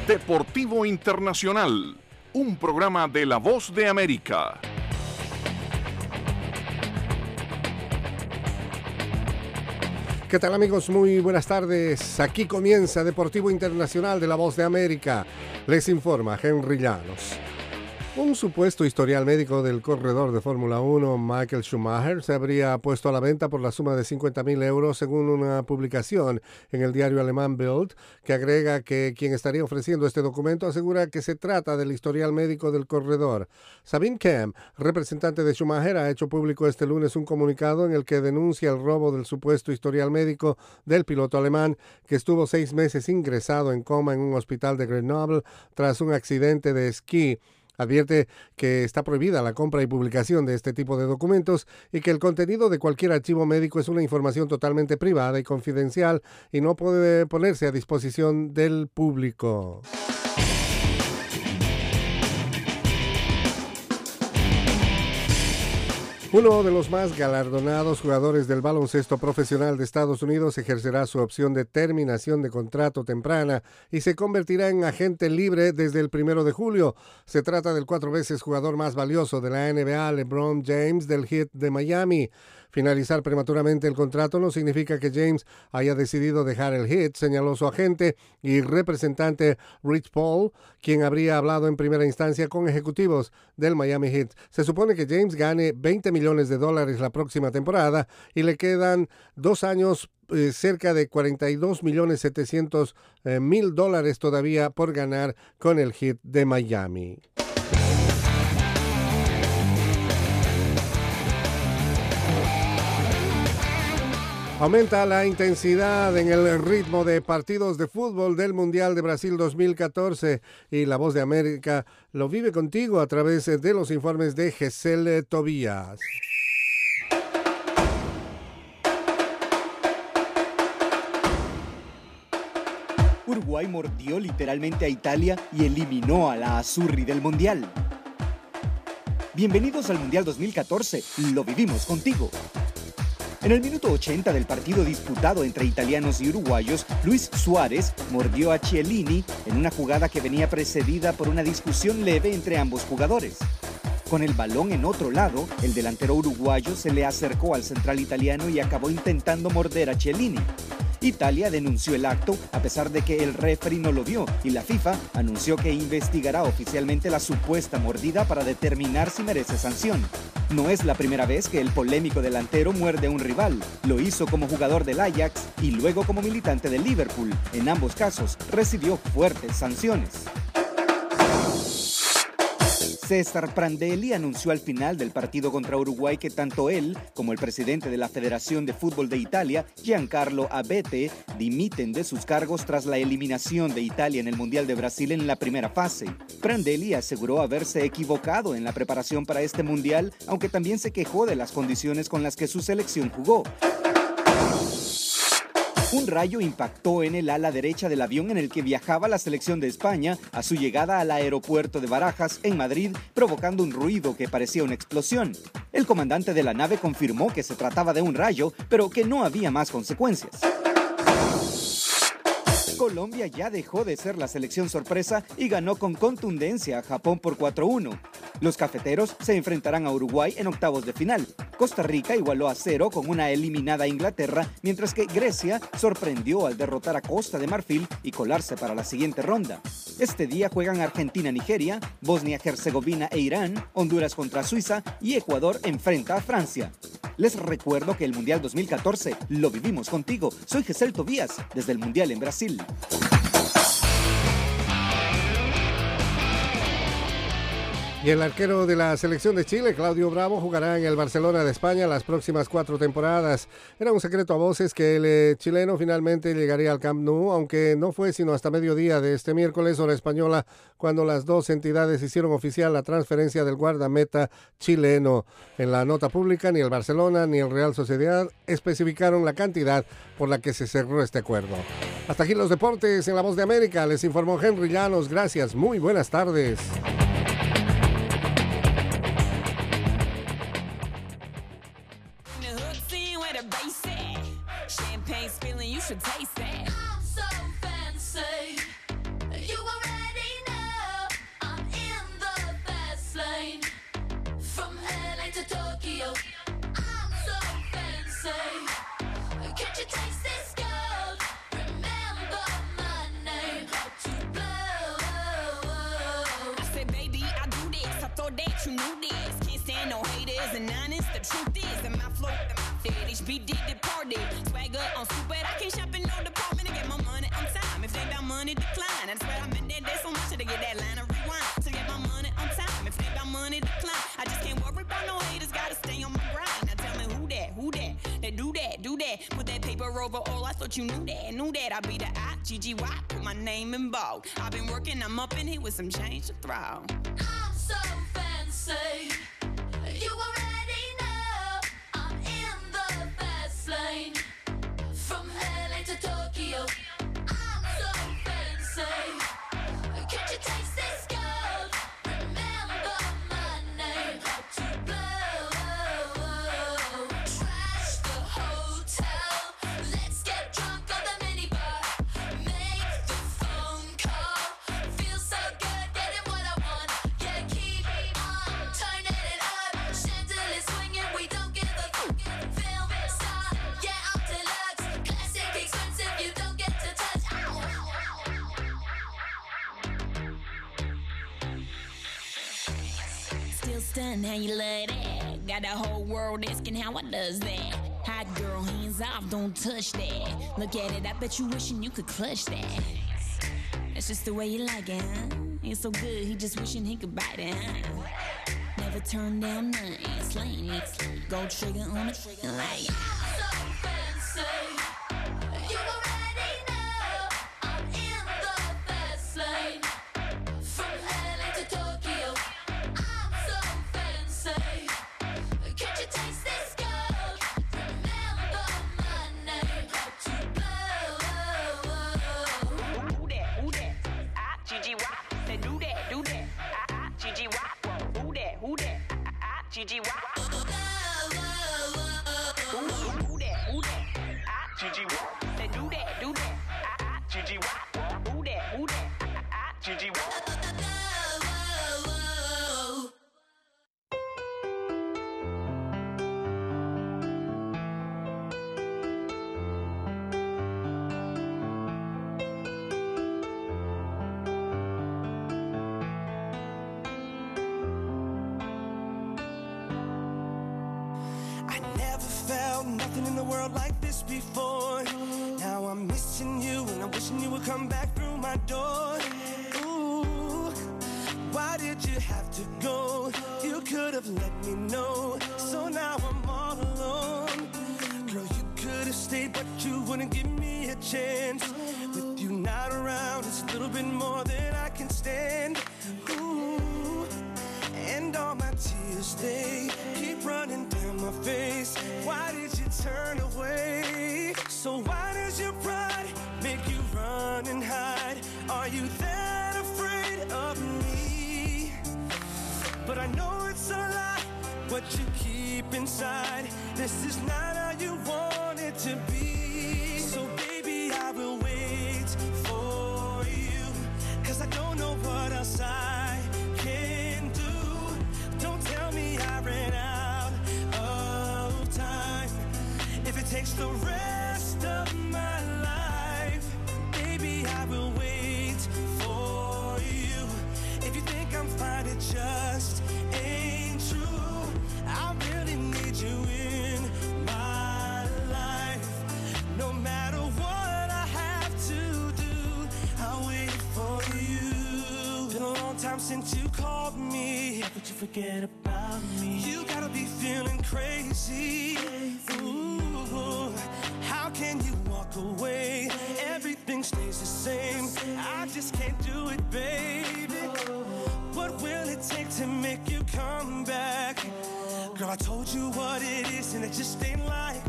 Deportivo Internacional, un programa de La Voz de América. ¿Qué tal, amigos? Muy buenas tardes. Aquí comienza Deportivo Internacional de La Voz de América. Les informa Henry Llanos. Un supuesto historial médico del corredor de Fórmula 1, Michael Schumacher, se habría puesto a la venta por la suma de 50.000 euros, según una publicación en el diario alemán Bild, que agrega que quien estaría ofreciendo este documento asegura que se trata del historial médico del corredor. Sabine Kemm, representante de Schumacher, ha hecho público este lunes un comunicado en el que denuncia el robo del supuesto historial médico del piloto alemán, que estuvo 6 meses ingresado en coma en un hospital de Grenoble tras un accidente de esquí. Advierte que está prohibida la compra y publicación de este tipo de documentos y que el contenido de cualquier archivo médico es una información totalmente privada y confidencial y no puede ponerse a disposición del público. Uno de los más galardonados jugadores del baloncesto profesional de Estados Unidos ejercerá su opción de terminación de contrato temprana y se convertirá en agente libre desde el 1 de julio. Se trata del 4 veces jugador más valioso de la NBA, LeBron James, del Heat de Miami. Finalizar prematuramente el contrato no significa que James haya decidido dejar el Heat, señaló su agente y representante Rich Paul, quien habría hablado en primera instancia con ejecutivos del Miami Heat. Se supone que James gane $20 millones la próxima temporada y le quedan 2 años, cerca de $42.700.000 todavía por ganar con el Heat de Miami. Aumenta la intensidad en el ritmo de partidos de fútbol del Mundial de Brasil 2014 y La Voz de América lo vive contigo a través de los informes de Giselle Tobías. Uruguay mordió literalmente a Italia y eliminó a la Azzurri del Mundial. Bienvenidos al Mundial 2014, lo vivimos contigo. En el minuto 80 del partido disputado entre italianos y uruguayos, Luis Suárez mordió a Chiellini en una jugada que venía precedida por una discusión leve entre ambos jugadores. Con el balón en otro lado, el delantero uruguayo se le acercó al central italiano y acabó intentando morder a Chiellini. Italia denunció el acto a pesar de que el referee no lo vio y la FIFA anunció que investigará oficialmente la supuesta mordida para determinar si merece sanción. No es la primera vez que el polémico delantero muerde a un rival. Lo hizo como jugador del Ajax y luego como militante del Liverpool. En ambos casos recibió fuertes sanciones. César Prandelli anunció al final del partido contra Uruguay que tanto él como el presidente de la Federación de Fútbol de Italia, Giancarlo Abete, dimiten de sus cargos tras la eliminación de Italia en el Mundial de Brasil en la primera fase. Prandelli aseguró haberse equivocado en la preparación para este Mundial, aunque también se quejó de las condiciones con las que su selección jugó. Un rayo impactó en el ala derecha del avión en el que viajaba la selección de España a su llegada al aeropuerto de Barajas, en Madrid, provocando un ruido que parecía una explosión. El comandante de la nave confirmó que se trataba de un rayo, pero que no había más consecuencias. Colombia ya dejó de ser la selección sorpresa y ganó con contundencia a Japón por 4-1. Los cafeteros se enfrentarán a Uruguay en octavos de final. Costa Rica igualó a 0 con una eliminada Inglaterra, mientras que Grecia sorprendió al derrotar a Costa de Marfil y colarse para la siguiente ronda. Este día juegan Argentina-Nigeria, Bosnia-Herzegovina e Irán, Honduras contra Suiza y Ecuador enfrenta a Francia. Les recuerdo que el Mundial 2014 lo vivimos contigo. Soy Giselle Tobías, desde el Mundial en Brasil. Y el arquero de la selección de Chile, Claudio Bravo, jugará en el Barcelona de España las próximas 4 temporadas. Era un secreto a voces que el chileno finalmente llegaría al Camp Nou, aunque no fue sino hasta mediodía de este miércoles, hora española, cuando las dos entidades hicieron oficial la transferencia del guardameta chileno. En la nota pública, ni el Barcelona ni el Real Sociedad especificaron la cantidad por la que se cerró este acuerdo. Hasta aquí los deportes en La Voz de América. Les informó Henry Llanos. Gracias. Muy buenas tardes. Champagne spilling, you should taste that. I'm so fancy. You already Tokyo. I'm so fancy. Can't you taste this gold? Remember my name. To blow. I said, baby, I do this. I thought that you knew this. Can't stand no haters and honest. The truth is that my flow, HB did the party. Swagger on stupid. I can't shop in no department to get my money on time. If they got money, decline. That's where I'm in that day so much to get that line of rewind. To get my money on time. If they got money, decline. I just can't worry about no haters. Gotta stay on my grind. Now tell me who that? They do that. Put that paper over all. I thought you knew that. I be the I-G-G-Y. Put my name in bold. I've been working, I'm up in here with some change to throw. I'm so fancy. You already know I'm in the fast lane. From LA to Tokyo. I'm so fancy. Can't you taste this gold? Remember my name. To blow. Trash the hotel. Let's get drunk on the minibar. Make the phone call. Feel so good getting what I want. Yeah, keep on turning it up. Chandelier swinging, we don't give a fuck. Film star, yeah, I'm deluxe. Classic expensive, you don't get to touch. Still stunned how you love that. Got the whole world asking how I does that. Hot girl, hands off, don't touch that. Look at it, I bet you wishing you could clutch that. That's just the way you like it, huh? Ain't so good, he just wishing he could bite it, huh? Never turn down nothing, slaying it. Gold trigger on it, like. I'm so fancy. You already know I'm in the fast lane. From LA to Tokyo. I'm so fancy. Can't you taste this gold? Remember my name. To blow. Who that? I-G-G-Y. Say do that. I-G-G-Y. Who that? I-G-G-Y. Who that? I-G-G-Y. Say do that. I-G-G-Y. Who that? I-G-G-Y. Nothing in the world like this before. Now I'm missing you and I'm wishing you would come back through my door. Ooh, why did you have to go? You could have let me know. So now I'm all alone. Girl, you could have stayed, but you wouldn't give me a chance. With you not around, it's a little bit more than I can stand. Ooh, and all my tears, they keep running down my face. Why did you turn away? So why does your pride make you run and hide? Are you that afraid of me? But I know it's a lie, what you keep inside. This is not how you want it to be. So baby, I will wait for you, 'cause I don't know what else I can do. Don't tell me I ran out of time. If it takes the rest of my life, baby, I will wait for you. If you think I'm fine, it just ain't true. I really need you in my life. No matter what I have to do, I'll wait for you. Been a long time since you called me, but you forget about me. You gotta be feeling crazy. Ooh, how can you walk away? Everything stays the same. I just can't do it, baby. What will it take to make you come back? Girl, I told you what it is, and it just ain't like